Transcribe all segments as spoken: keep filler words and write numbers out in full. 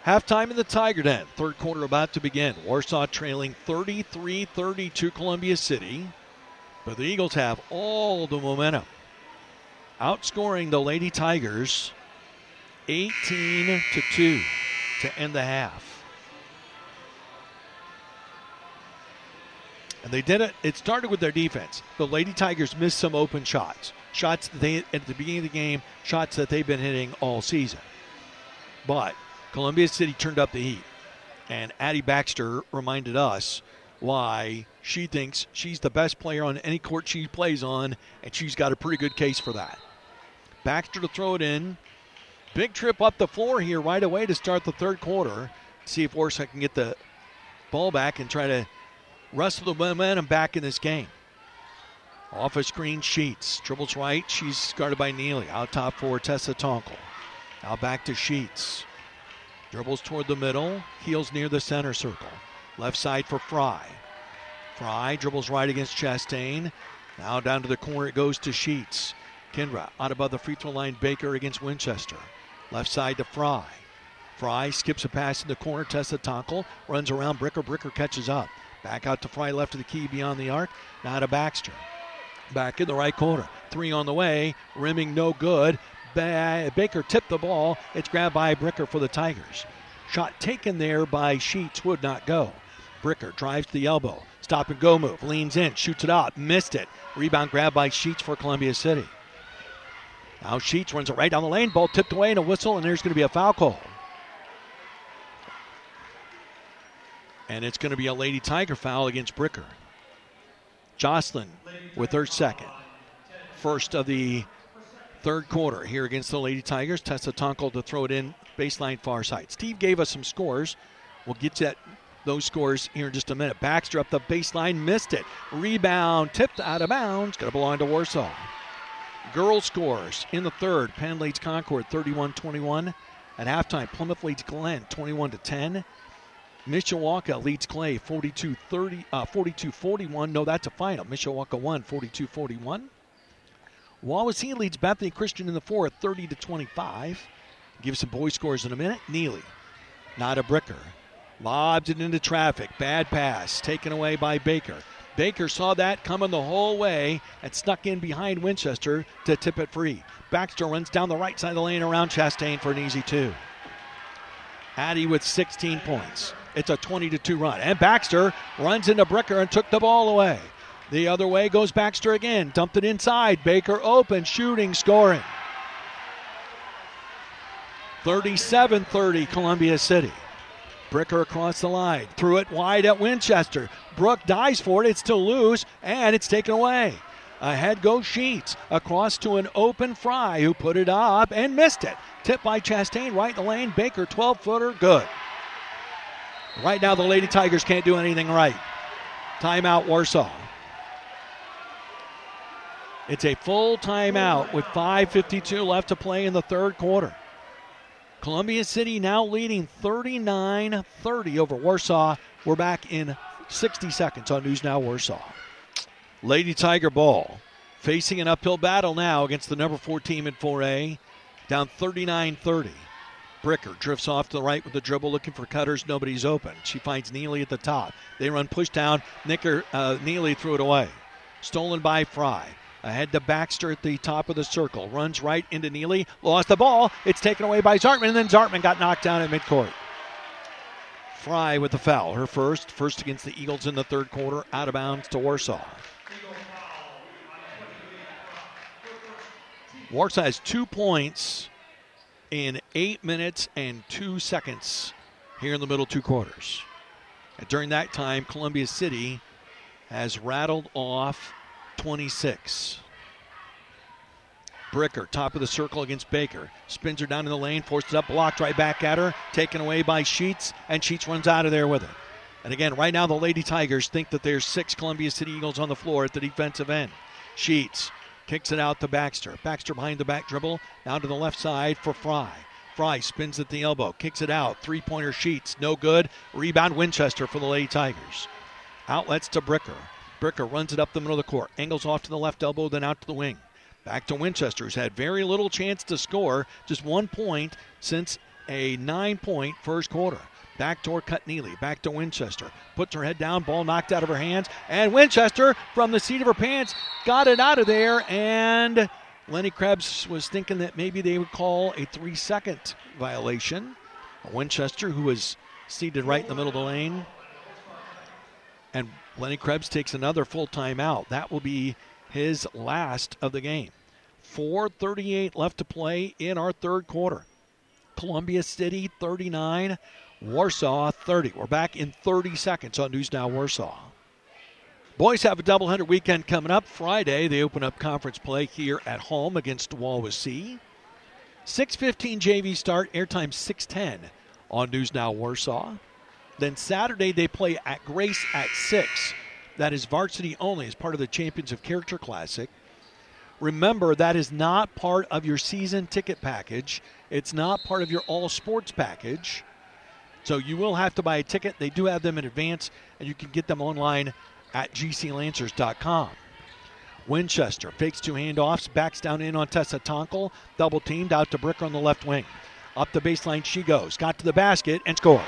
Halftime in the Tiger Den. Third quarter about to begin. Warsaw trailing thirty-three thirty-two Columbia City. But the Eagles have all the momentum. Outscoring the Lady Tigers eighteen to two to end the half. And they did it. It started with their defense. The Lady Tigers missed some open shots. Shots that they, at the beginning of the game, shots that they've been hitting all season. But Columbia City turned up the heat. And Addie Baxter reminded us why she thinks she's the best player on any court she plays on, and she's got a pretty good case for that. Baxter to throw it in. Big trip up the floor here right away to start the third quarter. See if Warsaw can get the ball back and try to wrestle the momentum back in this game. Off a screen, Sheets. Dribbles right. She's guarded by Neely. Out top for Tessa Tonkel. Now back to Sheets. Dribbles toward the middle. Heels near the center circle. Left side for Fry. Fry dribbles right against Chastain. Now down to the corner it goes to Sheets. Kindra out above the free throw line. Baker against Winchester. Left side to Fry. Fry skips a pass in the corner. Tessa Tonkel runs around Bricker. Bricker catches up. Back out to Fry, left of the key beyond the arc. Now to Baxter. Back in the right corner. Three on the way. Rimming no good. Ba- Baker tipped the ball. It's grabbed by Bricker for the Tigers. Shot taken there by Sheets would not go. Bricker drives to the elbow. Stop and go move. Leans in. Shoots it out. Missed it. Rebound grab by Sheets for Columbia City. Now Sheets runs it right down the lane. Ball tipped away and a whistle, and there's going to be a foul call. And it's going to be a Lady Tiger foul against Bricker. Jocelyn with her second. First of the third quarter here against the Lady Tigers. Tessa Tonkel to throw it in baseline far side. Steve gave us some scores. We'll get to that, those scores here in just a minute. Baxter up the baseline, missed it. Rebound, tipped out of bounds. Going to belong to Warsaw. Girls scores in the third. Penn leads Concord thirty-one twenty-one. At halftime, Plymouth leads Glenn twenty-one to ten. Mishawaka leads Clay forty-two thirty, uh, forty-two forty-one. No, that's a final. Mishawaka won forty-two forty-one. Wawasee leads Bethany Christian in the fourth thirty to twenty-five. Give some boy scores in a minute. Neely, not a Bricker. Lobs it into traffic. Bad pass taken away by Baker. Baker saw that coming the whole way and snuck in behind Winchester to tip it free. Baxter runs down the right side of the lane around Chastain for an easy two. Addie with sixteen points. It's a twenty to two run. And Baxter runs into Bricker and took the ball away. The other way goes Baxter again. Dumped it inside. Baker open, shooting, scoring. thirty-seven thirty Columbia City. Bricker across the line. Threw it wide at Winchester. Brooke dives for it. It's still loose, and it's taken away. Ahead goes Sheets. Across to an open Fry, who put it up and missed it. Tipped by Chastain right in the lane. Baker, twelve-footer, good. Right now, the Lady Tigers can't do anything right. Timeout, Warsaw. It's a full timeout with five fifty-two left to play in the third quarter. Columbia City now leading thirty-nine thirty over Warsaw. We're back in sixty seconds on News Now Warsaw. Lady Tiger ball facing an uphill battle now against the number four team in four A. Down thirty-nine thirty. Bricker drifts off to the right with the dribble, looking for cutters. Nobody's open. She finds Neely at the top. They run push down. Nicker, uh, Neely threw it away. Stolen by Fry. Ahead to Baxter at the top of the circle. Runs right into Neely. Lost the ball. It's taken away by Zartman, and then Zartman got knocked down at midcourt. Fry with the foul. Her first. First against the Eagles in the third quarter. Out of bounds to Warsaw. Warsaw has two points in eight minutes and two seconds here in the middle two quarters. And during that time, Columbia City has rattled off twenty-six. Bricker, top of the circle against Baker. Spins her down in the lane, forced it up, blocked right back at her. Taken away by Sheets, and Sheets runs out of there with it. And again, right now the Lady Tigers think that there's six Columbia City Eagles on the floor at the defensive end. Sheets kicks it out to Baxter. Baxter behind the back dribble, down to the left side for Fry. Fry spins at the elbow, kicks it out. Three-pointer Sheets, no good. Rebound Winchester for the Lady Tigers. Outlets to Bricker. Bricker runs it up the middle of the court. Angles off to the left elbow, then out to the wing. Back to Winchester, who's had very little chance to score. Just one point since a nine-point first quarter. Backdoor cut Neely, back to Winchester. Puts her head down, ball knocked out of her hands. And Winchester, from the seat of her pants, got it out of there. And Lenny Krebs was thinking that maybe they would call a three-second violation. Winchester, who was seated right in the middle of the lane. And Lenny Krebs takes another full timeout. That will be his last of the game. four thirty-eight left to play in our third quarter. Columbia City thirty-nine, Warsaw thirty. We're back in thirty seconds on News Now Warsaw. Boys have a doubleheader weekend coming up. Friday, they open up conference play here at home against Wawasee. six fifteen J V start, airtime six ten on News Now Warsaw. Then Saturday, they play at Grace at six. That is varsity only as part of the Champions of Character Classic. Remember, that is not part of your season ticket package. It's not part of your all sports package. So you will have to buy a ticket. They do have them in advance, and you can get them online at g c lancers dot com. Winchester fakes two handoffs, backs down in on Tessa Tonkel, double teamed out to Bricker on the left wing. Up the baseline she goes, got to the basket, and scores.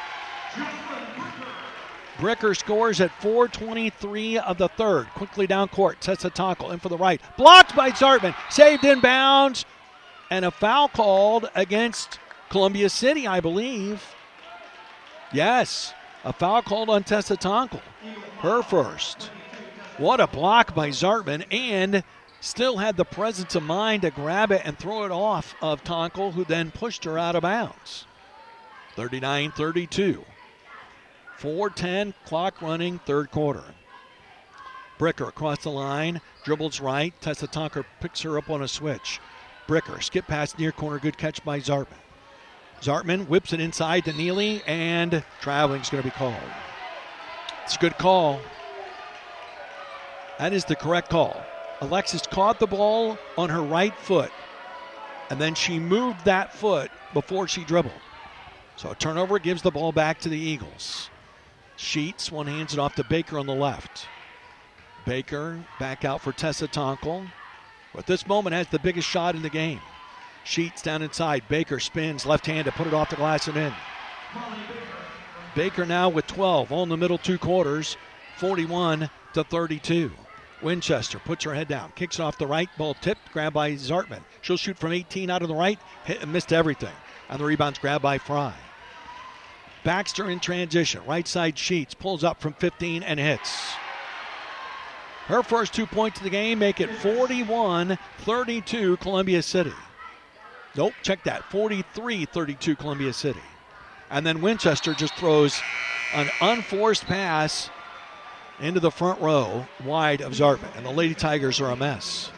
Bricker scores at four twenty-three of the third. Quickly down court, Tessa Tonkel in for the right. Blocked by Zartman, saved in bounds, and a foul called against Columbia City, I believe. Yes, a foul called on Tessa Tonkel, her first. What a block by Zartman, and still had the presence of mind to grab it and throw it off of Tonkel, who then pushed her out of bounds. thirty-nine thirty-two. four ten, clock running, third quarter. Bricker across the line, dribbles right. Tessa Tonkel picks her up on a switch. Bricker, skip past near corner, good catch by Zartman. Zartman whips it inside to Neely, and traveling's going to be called. It's a good call. That is the correct call. Alexis caught the ball on her right foot, and then she moved that foot before she dribbled. So a turnover gives the ball back to the Eagles. Sheets, one hands it off to Baker on the left. Baker back out for Tessa Tonkel. But this moment has the biggest shot in the game. Sheets down inside. Baker spins left-handed, put it off the glass and in. Baker now with twelve on the middle two quarters, forty-one to thirty-two. Winchester puts her head down, kicks it off the right, ball tipped, grabbed by Zartman. She'll shoot from eighteen out of the right, hit and missed everything. And the rebound's grabbed by Fry. Baxter in transition, right side Sheets, pulls up from fifteen and hits. Her first two points of the game make it forty-one thirty-two Columbia City. Nope, check that, forty-three thirty-two Columbia City. And then Winchester just throws an unforced pass into the front row, wide of Zartman. And the Lady Tigers are a mess.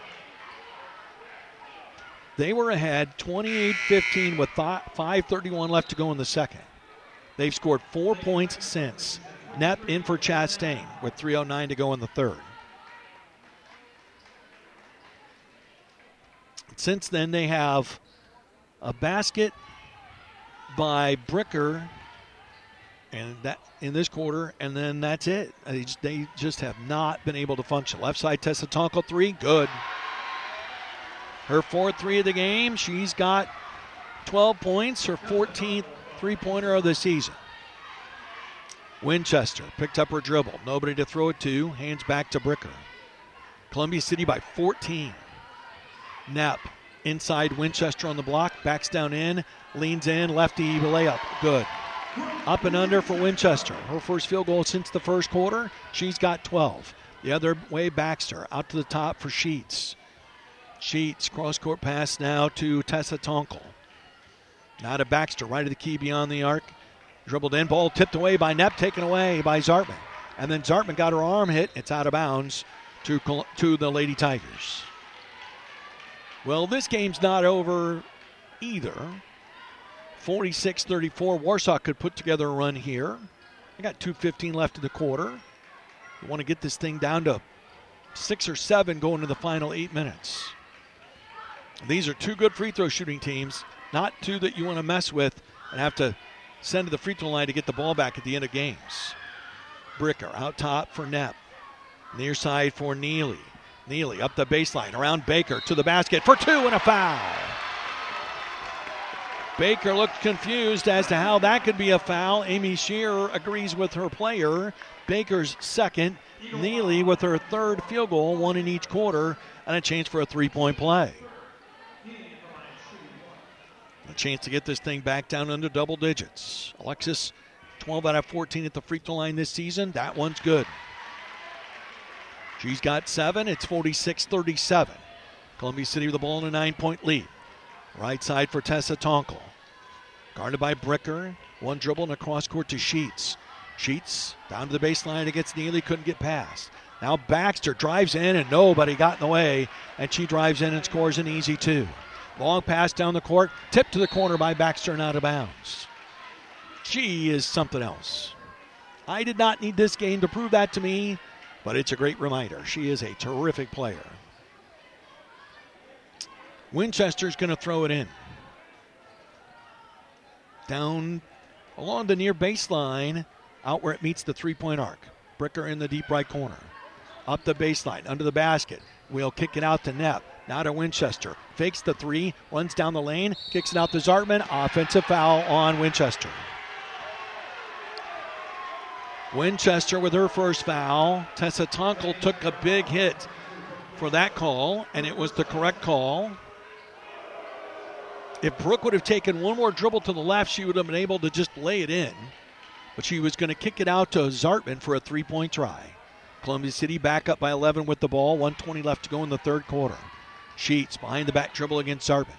They were ahead twenty-eight fifteen with five thirty-one left to go in the second. They've scored four points since. Knapp in for Chastain with three oh nine to go in the third. Since then, they have a basket by Bricker and that in this quarter, and then that's it. They just, they just have not been able to function. Left side, Tessa Tonkel, three, good. Her fourth three of the game. She's got twelve points, her fourteenth three-pointer of the season. Winchester picked up her dribble. Nobody to throw it to. Hands back to Bricker. Columbia City by fourteen. Knapp inside Winchester on the block. Backs down in. Leans in. Lefty layup. Good. Up and under for Winchester. Her first field goal since the first quarter. She's got twelve. The other way, Baxter. Out to the top for Sheets. Sheets, cross-court pass now to Tessa Tonkel. Now to Baxter, right of the key beyond the arc. Dribbled in, ball tipped away by Knapp, taken away by Zartman. And then Zartman got her arm hit. It's out of bounds to, to the Lady Tigers. Well, this game's not over either. forty-six thirty-four. Warsaw could put together a run here. They got two fifteen left in the quarter. You want to get this thing down to six or seven going to the final eight minutes. These are two good free throw shooting teams, not two that you want to mess with and have to send to the free throw line to get the ball back at the end of games. Bricker out top for Knapp. Near side for Neely. Neely up the baseline around Baker to the basket for two and a foul. Baker looked confused as to how that could be a foul. Amy Shearer agrees with her player. Baker's second. Neely with her third field goal, one in each quarter, and a chance for a three-point play. A chance to get this thing back down under double digits. Alexis, twelve out of fourteen at the free throw line this season. That one's good. She's got seven. It's forty-six thirty-seven. Columbia City with the ball in a nine-point lead. Right side for Tessa Tonkel. Guarded by Bricker. One dribble and a cross court to Sheets. Sheets down to the baseline against Neely. Couldn't get past. Now Baxter drives in and nobody got in the way. And she drives in and scores an easy two. Long pass down the court. Tipped to the corner by Baxter and out of bounds. She is something else. I did not need this game to prove that to me, but it's a great reminder. She is a terrific player. Winchester's going to throw it in. Down along the near baseline, out where it meets the three-point arc. Bricker in the deep right corner. Up the baseline, under the basket. We'll kick it out to Knepp. Now to Winchester. Fakes the three, runs down the lane, kicks it out to Zartman. Offensive foul on Winchester. Winchester with her first foul. Tessa Tonkel took a big hit for that call, and it was the correct call. If Brooke would have taken one more dribble to the left, she would have been able to just lay it in. But she was going to kick it out to Zartman for a three-point try. Columbia City back up by eleven with the ball. one twenty left to go in the third quarter. Sheets behind the back dribble against Zartman.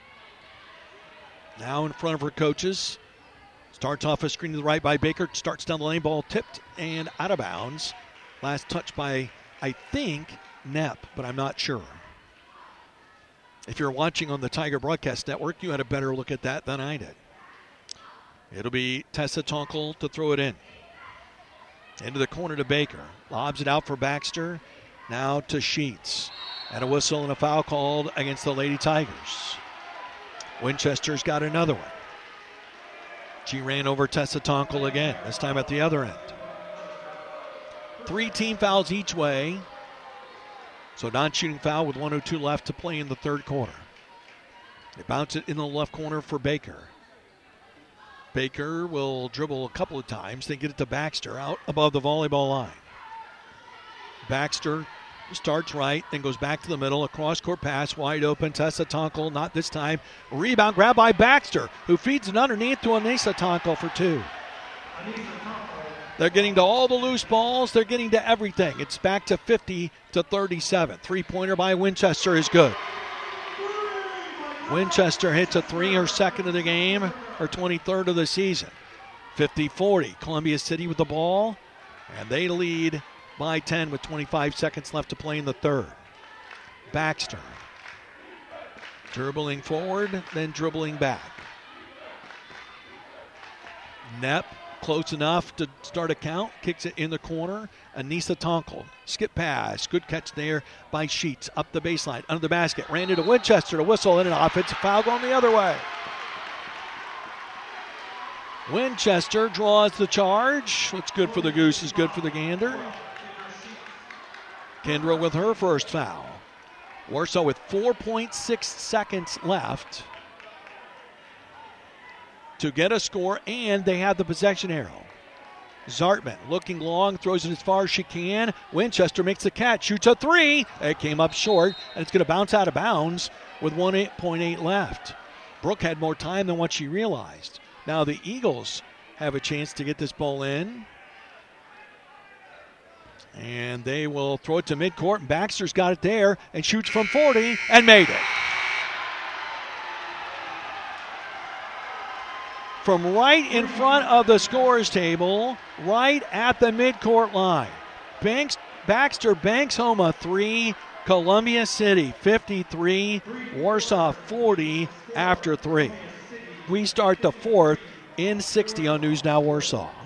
Now in front of her coaches. Starts off a screen to the right by Baker. Starts down the lane. Ball tipped and out of bounds. Last touch by, I think, Knepp, but I'm not sure. If you're watching on the Tiger Broadcast Network, you had a better look at that than I did. It'll be Tessa Tonkel to throw it in. Into the corner to Baker. Lobs it out for Baxter. Now to Sheets. And a whistle and a foul called against the Lady Tigers. Winchester's got another one. She ran over Tessa Tonkel again, this time at the other end. Three team fouls each way. So non-shooting foul with one oh two left to play in the third quarter. They bounce it in the left corner for Baker. Baker will dribble a couple of times. They get it to Baxter out above the volleyball line. Baxter starts right, then goes back to the middle. A cross-court pass, wide open. Tessa Tonkel, not this time. Rebound grab by Baxter, who feeds it underneath to Anissa Tonkel for two. They're getting to all the loose balls. They're getting to everything. It's back to fifty to thirty-seven. Three-pointer by Winchester is good. Winchester hits a three, her second of the game, her twenty-third of the season. fifty forty. Columbia City with the ball, and they lead by ten with twenty-five seconds left to play in the third. Baxter dribbling forward, then dribbling back. Knepp close enough to start a count, kicks it in the corner. Anissa Tonkel, skip pass, good catch there by Sheets. Up the baseline, under the basket, ran into Winchester to whistle and an offensive foul going the other way. Winchester draws the charge. What's good for the goose is good for the gander. Kendra with her first foul. Warsaw with four point six seconds left to get a score, and they have the possession arrow. Zartman looking long, throws it as far as she can. Winchester makes the catch, shoots a three. It came up short, and it's going to bounce out of bounds with one point eight left. Brooke had more time than what she realized. Now the Eagles have a chance to get this ball in. And they will throw it to midcourt, and Baxter's got it there and shoots from forty and made it. From right in front of the scorer's table, right at the midcourt line. Banks, Baxter banks home a three. Columbia City fifty-three, Warsaw forty after three. We start the fourth in sixty on News Now Warsaw.